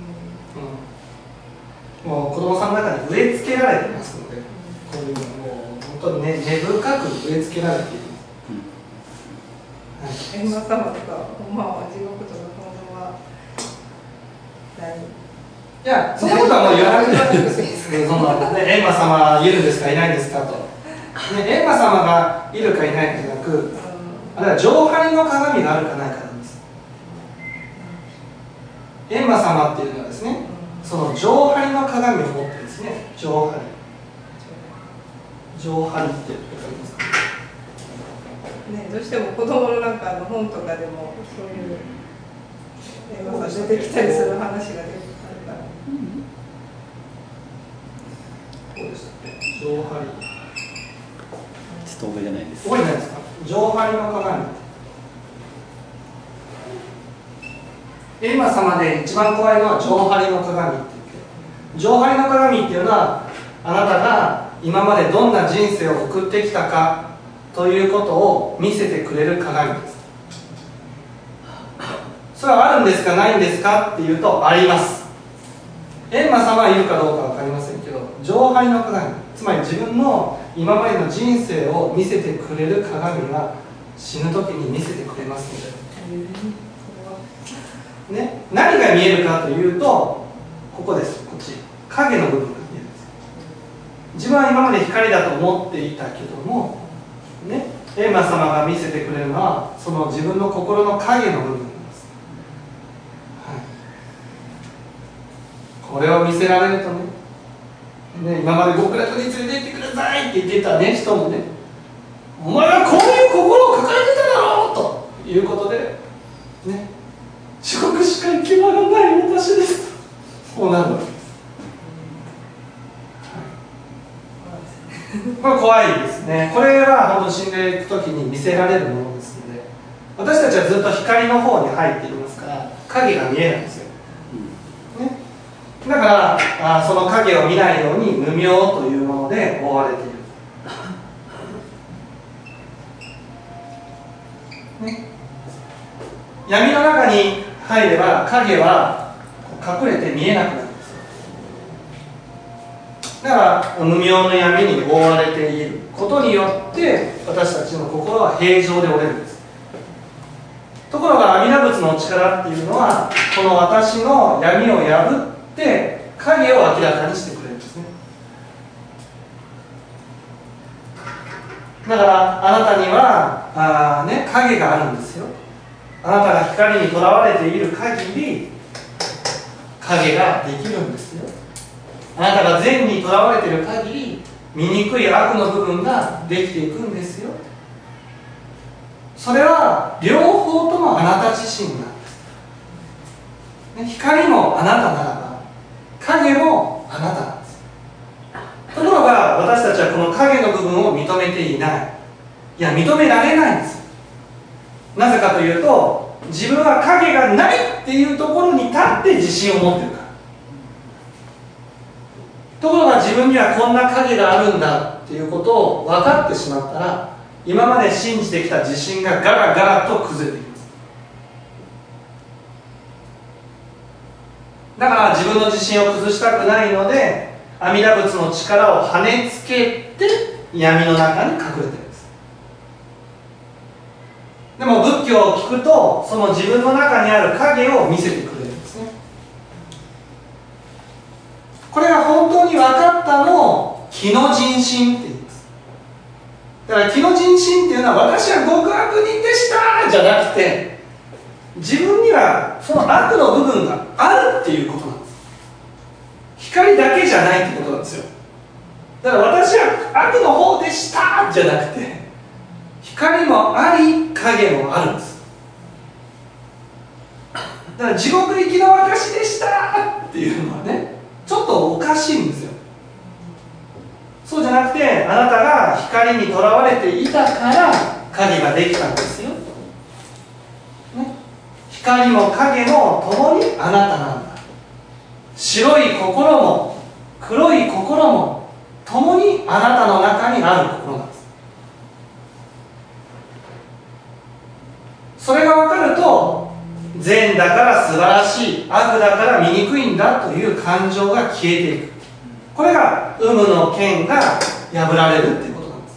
Speaker 1: うん、もう子供さんの中に植え付けられてますので、こういうのもう本当にね根深く植え付けられている。
Speaker 2: 閻魔様とか、まあ地獄とか本当はない。
Speaker 1: いや、そんなことはもう言わなくていいです。そのね、閻魔様いるんですかいないんですかと。ね、閻魔様がいるかいないかじゃなく、 あるいは上張りの鏡があるかないかなんです。閻魔様っていうのはですね、その上張りの鏡を持ってるんですね。上張り上張りって分かりますか
Speaker 2: ね。どうしても子供のなんかの本とかでもそういう閻魔さん出てきたりする話が出てくるから、
Speaker 1: どうでしたっけ、上張り、
Speaker 3: ちょっと覚えてないです。
Speaker 1: 覚えてないですか。上張りの鏡って閻魔様で一番怖いのは上張りの鏡って言って、上張りの鏡っていうのはあなたが今までどんな人生を送ってきたかということを見せてくれる鏡です。それはあるんですかないんですかっていうと、あります。閻魔様はいるかどうか分かりませんけど、上張りの鏡、つまり自分の今までの人生を見せてくれる鏡が死ぬ時に見せてくれますので、ね、何が見えるかというと、ここです。こっち影の部分が見えるんです。自分は今まで光だと思っていたけども、ね、閻魔様が見せてくれるのはその自分の心の影の部分なんです、はい、これを見せられると ね, ね今まで極楽に連れて行ってくださいって言ってた、ね、人もね、お前はこういう心を抱えてただろうということでね、地獄しか行き場がない私ですと、こうなるわけです。これ怖いですね。これは本当死んでいくときに見せられるものですので、私たちはずっと光の方に入っていますから影が見えないんですよ、ね、だからあその影を見ないように無明というもので覆われている、ね、闇の中に入れば影は隠れて見えなくなるんですよ。だから無明の闇に覆われていることによって私たちの心は平常で折れるんです。ところが阿弥陀仏の力っていうのはこの私の闇を破って影を明らかにしてくれるんですね。だからあなたにはあ、ね、影があるんですよ。あなたが光にとらわれている限り影ができるんですよ。あなたが善にとらわれている限り醜い悪の部分ができていくんですよ。それは両方ともあなた自身なんです、ね、光もあなたならば影もあなたなんです。ところが私たちはこの影の部分を認めていない。いや認められないんです。なぜかというと自分は影がないっていうところに立って自信を持っているから。ところが自分にはこんな影があるんだっていうことを分かってしまったら今まで信じてきた自信がガラガラと崩れていきます。だから自分の自信を崩したくないので阿弥陀仏の力を跳ねつけて闇の中に隠れてるんです。でも仏教を聞くとその自分の中にある影を見せてくれるんですね。これが本当に分かったのを気の人心って言います。だから気の人心っていうのは私は極悪人でしたじゃなくて自分にはその悪の部分があるっていうことなんです。光だけじゃないってことなんですよ。だから私は悪の方でしたじゃなくて光もあり影もあるんです。だから地獄行きの私でしたっていうのはねちょっとおかしいんですよ。そうじゃなくてあなたが光にとらわれていたから影ができたんですよ、ね、光も影も共にあなたなんだ。白い心も黒い心も共にあなたの中にある心なんです。それが分かると善だから素晴らしい悪だから醜いんだという感情が消えていく。これが有無の剣が破られるということなんです。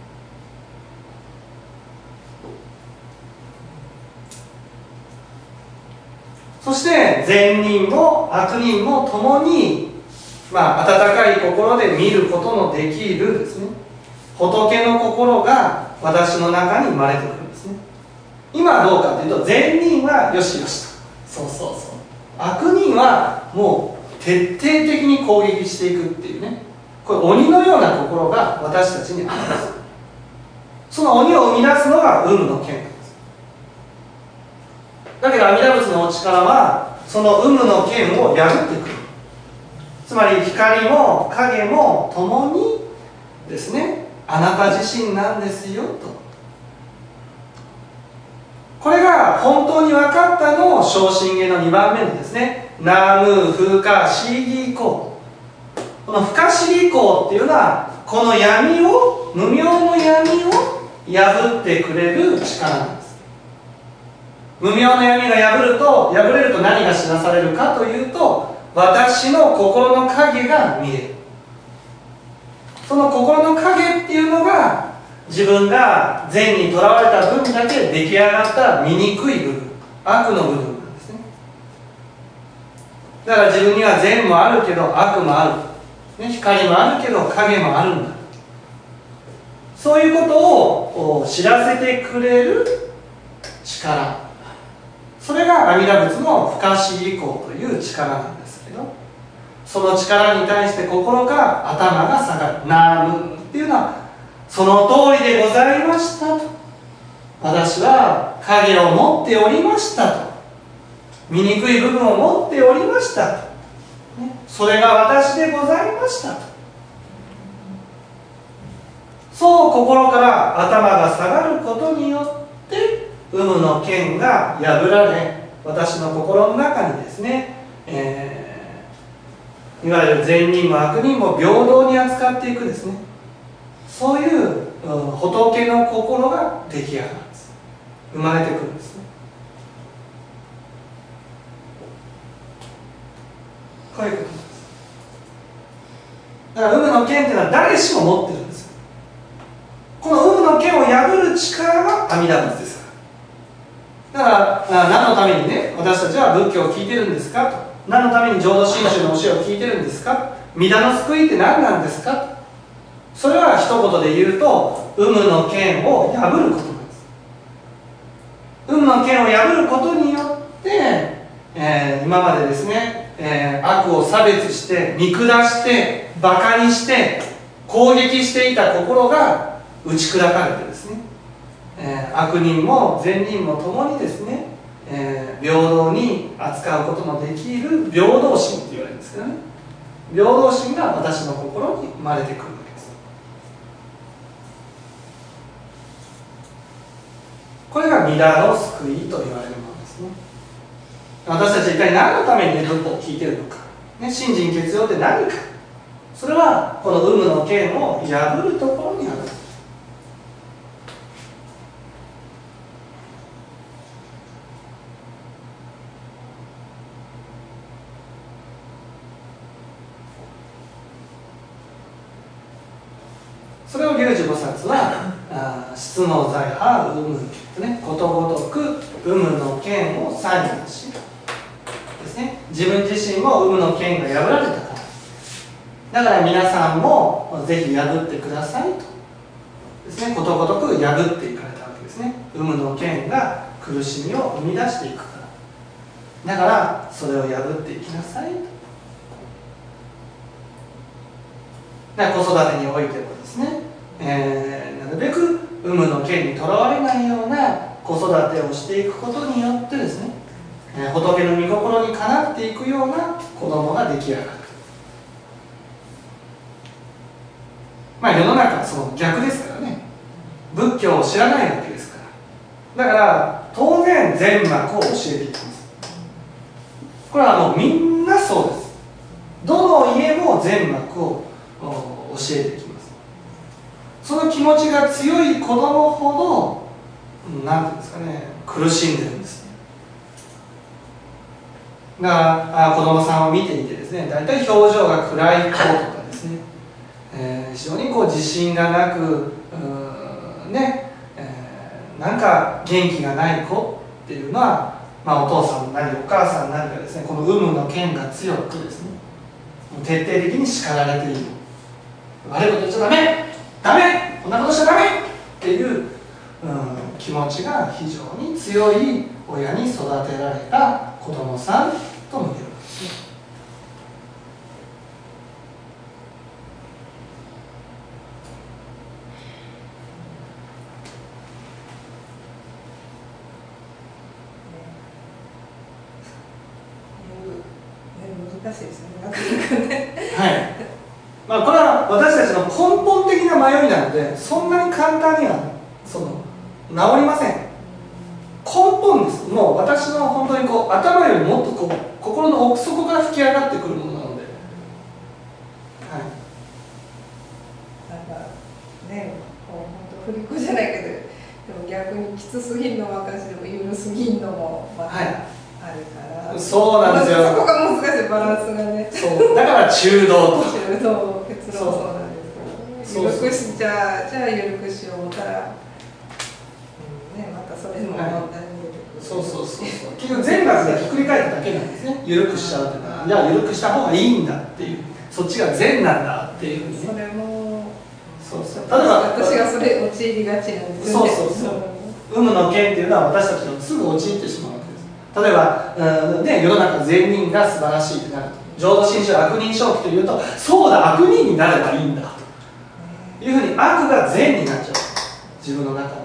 Speaker 1: そして善人も悪人も共に、まあ、温かい心で見ることのできるですね仏の心が私の中に生まれてくるんです。 ですね。今はどうかというと、善人はよしよしと、そうそうそう、悪人はもう徹底的に攻撃していくっていうね、これ鬼のような心が私たちにあります。その鬼を生み出すのが有無の剣なんです。だけど阿弥陀仏のお力はその有無の剣を破ってくる。つまり光も影も共にですね、あなた自身なんですよと。これが本当に分かったのを正真言のにばんめのですね、ナム不可思議行。この不可思議行っていうのは、この闇を、無明の闇を破ってくれる力なんです。無明の闇が破ると、破れると何が知らされるかというと、私の心の影が見える。その心の影っていうのが、自分が善にとらわれた分だけ出来上がった醜い部分、悪の部分なんですね。だから自分には善もあるけど悪もある、ね、光もあるけど影もあるんだ、そういうことを知らせてくれる力、それが阿弥陀仏の不可思議行という力なんですけど、その力に対して心から頭が下がる。ナムっていうのは、その通りでございましたと、私は影を持っておりましたと、醜い部分を持っておりましたと、ね、それが私でございましたと、そう心から頭が下がることによって有無の剣が破られ、私の心の中にですね、えー、いわゆる善人も悪人も平等に扱っていくですね、そういう、うん、仏の心が出来上がるんです。生まれてくるんですね。こういうことです。だから有無の剣というのは誰しも持ってるんですよ。この有無の剣を破る力が阿弥陀仏ですから。だから何のためにね、私たちは仏教を聞いてるんですかと、何のために浄土真宗の教えを聞いてるんですか、弥陀の救いって何なんですかと、それは一言で言うと、有無の剣を破ることなんです。有無の剣を破ることによって、えー、今までですね、えー、悪を差別して見下してバカにして攻撃していた心が打ち砕かれてですね、えー、悪人も善人も共にですね、えー、平等に扱うことのできる平等心って言われるんですけどね、平等心が私の心に生まれてくるわけです。これが弥陀の救いと言われるものですね。私たち一体何のために仏法を聞いているのか、ね、信心決要って何か、それはこの有無の剣を破るところにある。それを龍樹菩薩は質の在派有無ね、ことごとく有無の剣を作用しですね、自分自身も有無の剣が破られたから、だから皆さんもぜひ破ってくださいとですね、ことごとく破っていかれたわけですね。有無の剣が苦しみを生み出していくから、だからそれを破っていきなさいと。だから子育てにおいてもですね、えー、なるべく有無の剣にとらわれないような子育てをしていくことによってですね、えー、仏の御心にかなっていくような子供が出来上がる。まあ世の中はその逆ですからね、仏教を知らないわけですから、だから当然善悪を教えていきます。これはもうみんなそうです。どの家も善悪を教えてきます。その気持ちが強い子供ほど何ていうんですかね、苦しんでるんですね。だからあ子供さんを見ていてですね、大体表情が暗い子とかですね、えー、非常にこう自信がなくうーね、えー、なんか元気がない子っていうのは、まあ、お父さんなりお母さんなりがですね、この有無の剣が強くですね、徹底的に叱られている。悪いこと言っちゃダメダメこんなことしちゃダメっていう、うん、気持持ちが非常に強い親に育てられた子供さんとも言えるんですね。
Speaker 2: 難しいですね、なかなかね。
Speaker 1: はい。まあこれは私たちの根本的な迷いなので、そんなに簡単にはその治りません。根本です。もう私の本当にこう頭よりもっとこう心の奥底から吹き上がってくるものなので、はい。
Speaker 2: なんかね、こう本当振り子じゃないけど、でも逆にきつすぎんのもあかんし、でも緩すぎんのもまたあるから、はい、
Speaker 1: そうなんですよ。
Speaker 2: そこが難しいバランスがね。
Speaker 1: そうだから中道と。
Speaker 2: 中道、結論そうなんですけど、緩くしじゃあじゃあ緩くしよう思ったら。ね、またそれも問題に出てくる、はい、そうそうそうそう結局全額がひっくり返っただけなんですね。緩くしちゃうっていうのは、じゃあ緩くした方がいいんだっていう、そっちが善なんだっていうふうにね。 それも
Speaker 1: そうそう、例えば
Speaker 2: 私がそれ陥りがちなんですよね。
Speaker 1: そうそうそう、有無の権っていうのは私たちのすぐ陥ってしまうわけです。例えば、うんね、世の中善人が素晴らしいってなると、浄土真宗悪人正気というと、そうだ悪人になればいいんだというふうに悪が善になっちゃう、自分の中の。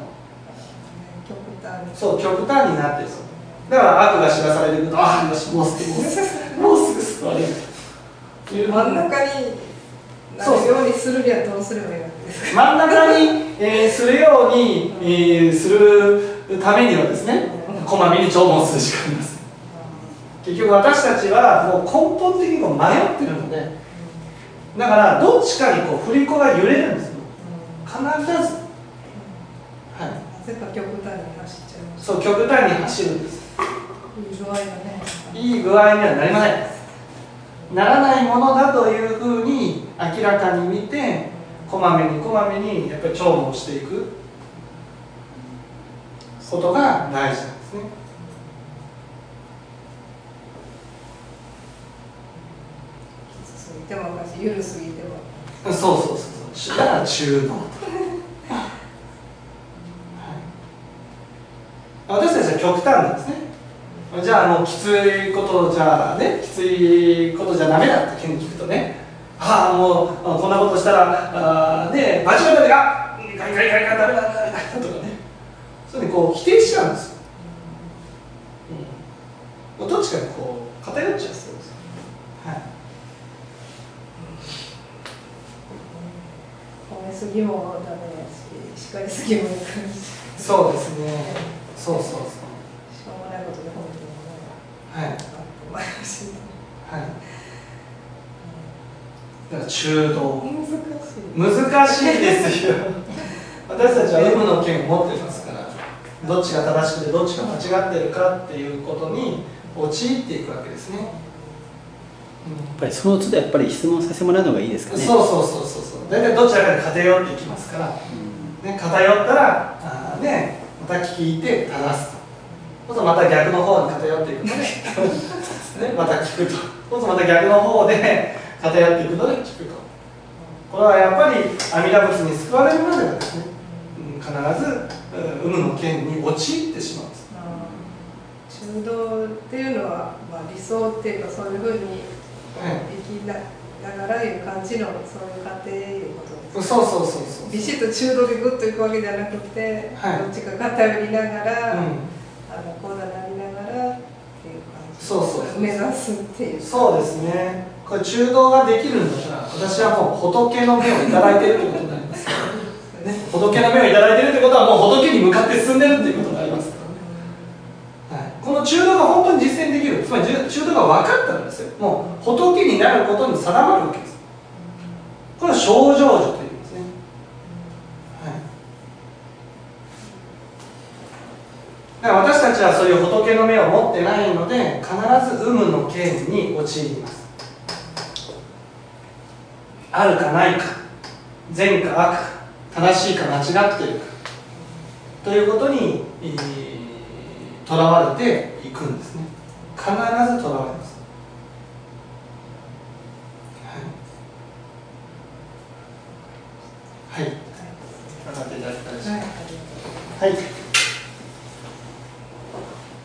Speaker 1: そう極端になってる。だから悪が知らされてくると、ああよしもうすぐもうすぐもうすぐ救われるという
Speaker 2: 真ん中になるようにするにはどうすればいいわけですか。
Speaker 1: 真ん中に、えー、するように、えー、するためにはですね、こまめに弔問するしかありません。結局私たちはもう根本的にも迷ってるので、だからどっちかにこう振り子が揺れるんですよ、必ず。はい、
Speaker 2: 絶対極端に走っちゃいます。
Speaker 1: そう極端に走るんです。
Speaker 2: いい具合がね、
Speaker 1: いい具合にはなりません。ならないものだというふうに明らかに見て、こまめにこまめにやっぱり弔問していくことが大事なんですね。きつすぎてもおかしい、緩すぎても。そうそうそうそう。だから中道と。私たちは極端なんですね。じゃあもうきついことじゃね、きついことじゃダメだって聞くとね、ああもうこんなことしたらあね間違ったであガリガリガリガリダメだダメだとかね、そういうふうにこう否定しちゃうんですよ。うん、どっちかにこう偏っちゃうそうです。はい。
Speaker 2: 褒めすぎもダメだし、叱りすぎもいかんし。
Speaker 1: そうですね。そうそうそう。し
Speaker 2: ょうもないことで本当にも
Speaker 1: はい。
Speaker 2: はい。
Speaker 1: だから中道。
Speaker 2: 難しい。
Speaker 1: 難しいですよ。私たちは有無の権を持ってますから、どっちが正しくてどっちが間違ってるかっていうことに陥っていくわけですね。うん、やっ
Speaker 3: ぱりその都度やっぱり質問させてもらうのがいいですかね。
Speaker 1: そうそうそうそうそう。大体どちらかに偏っていきますから、うん、ね、偏ったらあね。また聞いて正すと、そうするとまた逆の方に偏っていくので、ね、また聞くと、そうするとまた逆の方で偏っていくので聞くと、これはやっぱり阿弥陀仏に救われるまではですね、うん、必ず有無の権に陥ってしまうんです。
Speaker 2: 中道っていうのは、まあ、理想っていうかそういうふうに生きながらいう感じのそういう過程いうことです。
Speaker 1: そうそうそうそう。
Speaker 2: ビシッと中道でグッといくわけじゃなくて、はい、どっちか偏りながら、うん、あのこうなりながらっていう感じ。
Speaker 1: そうそうそう。
Speaker 2: 目指すっていう。
Speaker 1: そうですね。これ中道ができるんだったら、私はもう仏の目をいただいているということになります。ね、仏の目をいただいているということはもう仏に向かって進んでいるということになりますからね。はい、この中道が本当に実践できる、つまり中道が分かったんですよ。もう仏になることに定まるわけです。これは正成就というんですね。はい、だから私たちはそういう仏の目を持ってないので、必ず有無の権に陥ります。あるかないか、善か悪か、正しいか間違っているかということにとらわれていくんですね。必ずとらわれます。